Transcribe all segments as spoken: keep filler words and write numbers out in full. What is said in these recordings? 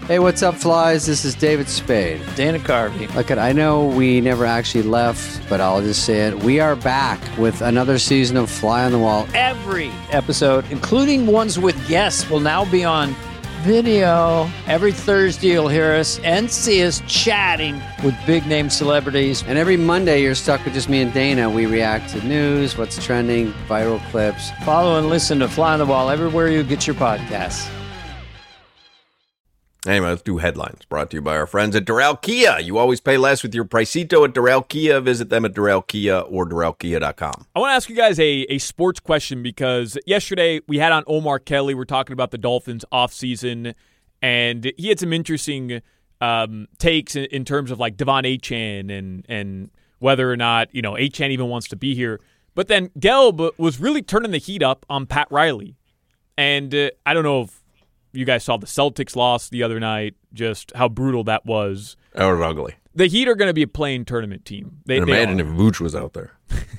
Hey, what's up, flies? This is David Spade. Dana Carvey. Look, I know we never actually left, but I'll just say it. We are back with another season of Fly on the Wall. Every episode, including ones with guests, will now be on video. Every Thursday, you'll hear us and see us chatting with big-name celebrities. And every Monday, you're stuck with just me and Dana. We react to news, what's trending, viral clips. Follow and listen to Fly on the Wall everywhere you get your podcasts. Anyway, let's do headlines. Brought to you by our friends at Doral Kia. You always pay less with your Pricito at Doral Kia. Visit them at Doral Kia or Doral Kia dot com. I want to ask you guys a, a sports question because yesterday we had on Omar Kelly. We're talking about the Dolphins offseason, and he had some interesting um, takes in, in terms of like Devon Achane and and whether or not, you know, Achane even wants to be here. But then Gelb was really turning the heat up on Pat Riley. And uh, I don't know if you guys saw the Celtics loss the other night, just how brutal that was. That was ugly. The Heat are going to be a playing tournament team. They, and they imagine if Vooch was out there.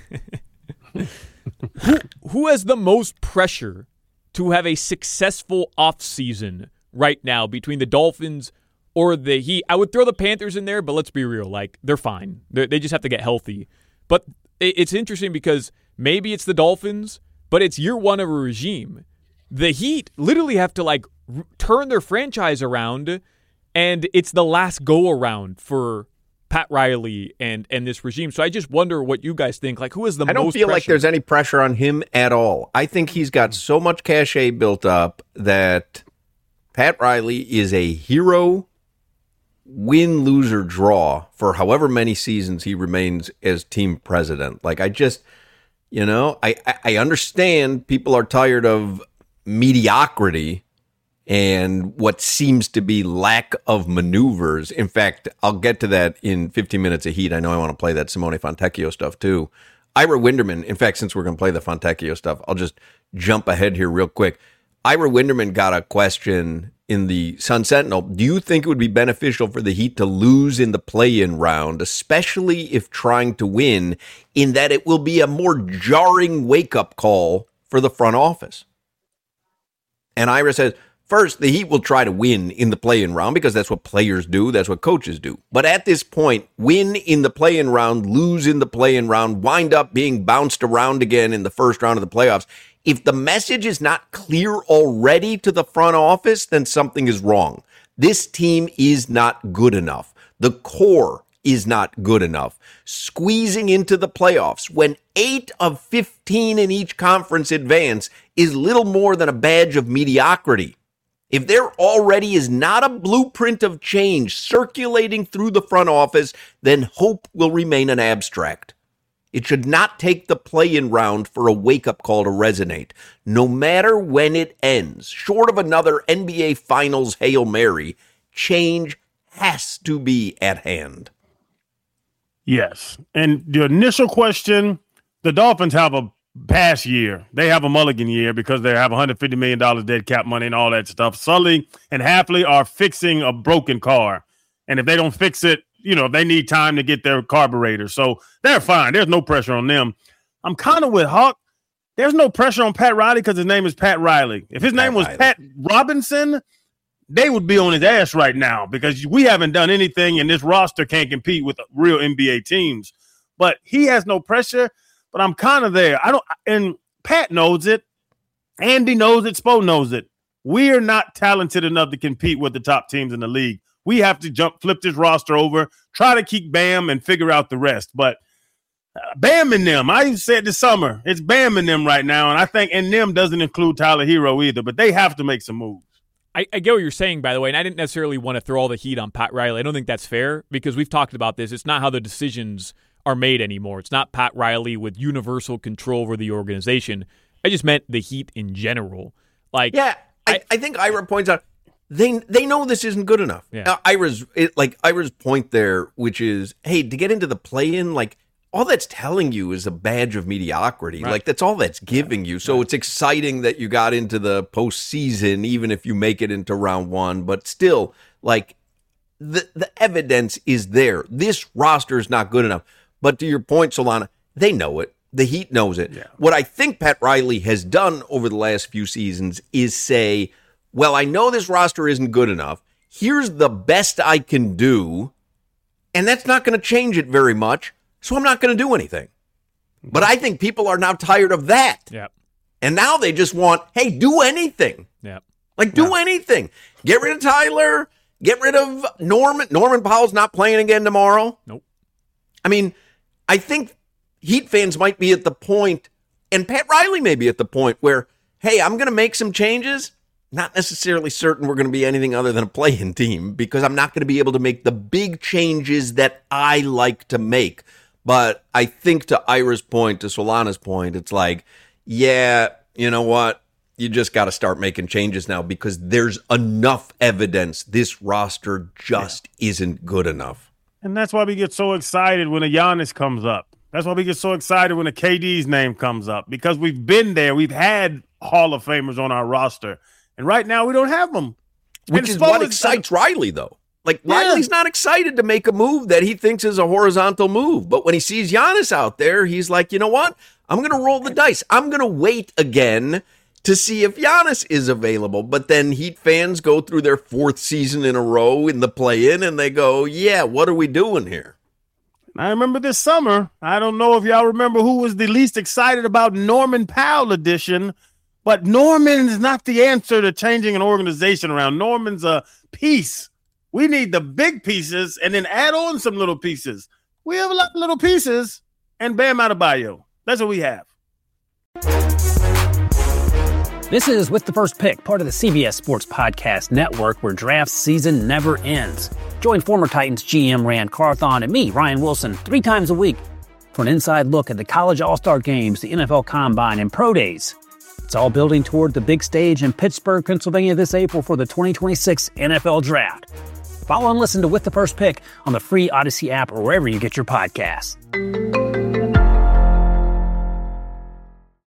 who, who has the most pressure to have a successful offseason right now between the Dolphins or the Heat? I would throw the Panthers in there, but let's be real. Like, they're fine. They're, they just have to get healthy. But it, it's interesting because maybe it's the Dolphins, but it's year one of a regime. The Heat literally have to, like, r- turn their franchise around, and it's the last go-around for Pat Riley and, and this regime. So I just wonder what you guys think. Like, who is the most I don't feel pressure? like there's any pressure on him at all. I think he's got so much cachet built up that Pat Riley is a hero, win, lose, or draw for however many seasons he remains as team president. Like, I just, you know, I, I, I understand people are tired of mediocrity and what seems to be lack of maneuvers. In fact, I'll get to that in fifteen minutes of Heat. I know I want to play that Simone Fontecchio stuff too. Ira Winderman, in fact, since we're going to play the Fontecchio stuff, I'll just jump ahead here real quick. Ira Winderman got a question in the Sun Sentinel. Do you think it would be beneficial for the Heat to lose in the play-in round, especially if trying to win, in that it will be a more jarring wake-up call for the front office? And Ira says, first, the Heat will try to win in the play-in round because that's what players do. That's what coaches do. But at this point, win in the play-in round, lose in the play-in round, wind up being bounced around again in the first round of the playoffs. If the message is not clear already to the front office, then something is wrong. This team is not good enough. The core is not good enough. Squeezing into the playoffs when eight of fifteen in each conference advance is little more than a badge of mediocrity. If there already is not a blueprint of change circulating through the front office, then hope will remain an abstract. It should not take the play-in round for a wake-up call to resonate, no matter when it ends. Short of another N B A Finals Hail Mary, change has to be at hand. Yes. And the initial question, the Dolphins have a pass year. They have a mulligan year because they have one hundred fifty million dollars dead cap money and all that stuff. Sully and Hafley are fixing a broken car. And if they don't fix it, you know, they need time to get their carburetor. So they're fine. There's no pressure on them. I'm kind of with Hawk. There's no pressure on Pat Riley because his name is Pat Riley. If his Pat name was Riley. Pat Robinson, they would be on his ass right now because we haven't done anything and this roster can't compete with real N B A teams. But he has no pressure, but I'm kind of there. I don't, and Pat knows it. Andy knows it. Spo knows it. We're not talented enough to compete with the top teams in the league. We have to jump, flip this roster over, try to keep Bam and figure out the rest. But uh, Bam and them, I said this summer, it's Bam and them right now. And I think, and them doesn't include Tyler Hero either, but they have to make some moves. I, I get what you're saying, by the way, and I didn't necessarily want to throw all the heat on Pat Riley. I don't think that's fair because we've talked about this. It's not how the decisions are made anymore. It's not Pat Riley with universal control over the organization. I just meant the Heat in general. Like, Yeah, I, I, I think Ira points out, they they know this isn't good enough. Yeah. Uh, Ira's, it, like, Ira's point there, which is, hey, to get into the play-in, like, all that's telling you is a badge of mediocrity. Right. Like, that's all that's giving you. So it's exciting that you got into the postseason, even if you make it into round one. But still, like, the, the evidence is there. This roster is not good enough. But to your point, Solana, they know it. The Heat knows it. Yeah. What I think Pat Riley has done over the last few seasons is say, well, I know this roster isn't good enough. here's the best I can do, and that's not going to change it very much, so I'm not going to do anything. But I think people are now tired of that. Yep. And now they just want, hey, do anything. Yep. Like, do Yeah. anything. Get rid of Tyler. Get rid of Norman. Norman Powell's not playing again tomorrow. Nope. I mean, I think Heat fans might be at the point, and Pat Riley may be at the point where, hey, I'm going to make some changes. Not necessarily certain we're going to be anything other than a play-in team because I'm not going to be able to make the big changes that I like to make. But I think to Ira's point, to Solana's point, it's like, yeah, you know what? You just got to start making changes now because there's enough evidence this roster just yeah. isn't good enough. And that's why we get so excited when a Giannis comes up. That's why we get so excited when a K D's name comes up because we've been there. We've had Hall of Famers on our roster. And right now we don't have them. Which and is what excites uh, Riley, though. Like, yeah. Riley's not excited to make a move that he thinks is a horizontal move. But when he sees Giannis out there, he's like, you know what? I'm going to roll the dice. I'm going to wait again to see if Giannis is available. But then Heat fans go through their fourth season in a row in the play-in, and they go, yeah, what are we doing here? I remember this summer, I don't know if y'all remember who was the least excited about Norman Powell edition, but Norman is not the answer to changing an organization around. Norman's a piece. We need the big pieces and then add on some little pieces. We have a lot of little pieces, and Bam Adebayo. That's what we have. This is With the First Pick, part of the C B S Sports Podcast Network, where draft season never ends. Join former Titans G M Rand Carthon and me, Ryan Wilson, three times a week for an inside look at the college all-star games, the N F L Combine, and Pro Days. It's all building toward the big stage in Pittsburgh, Pennsylvania this April for the twenty twenty-six N F L Draft. Follow and listen to With the First Pick on the free Odyssey app or wherever you get your podcasts.